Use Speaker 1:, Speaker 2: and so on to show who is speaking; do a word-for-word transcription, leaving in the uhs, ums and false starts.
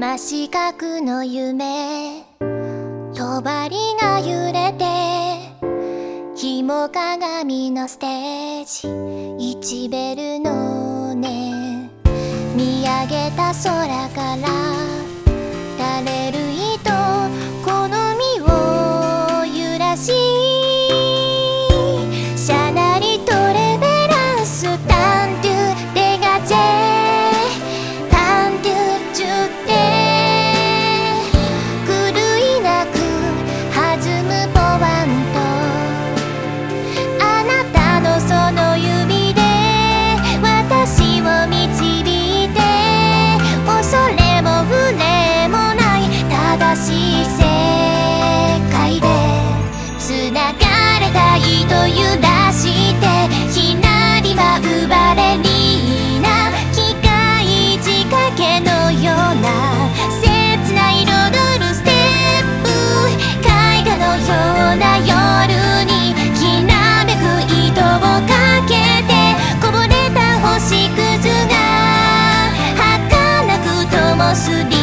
Speaker 1: 真四角の夢、帳が揺れて、紐鏡のステージ、一ベルのね、見上げた空から垂れる糸、好みを揺らし、シャナリトレベランスタンドゥデガジェタンドゥジュテ、狂いなく弾むポワンと、あなたのその指で私を導いて、恐れも船もない正しい世界で、つながれた糸揺らして、ひなりは奪われりな機械仕掛けのような切な彩るステップ、絵画のような夜にきらめく糸をかけて、こぼれた星屑が儚く灯すり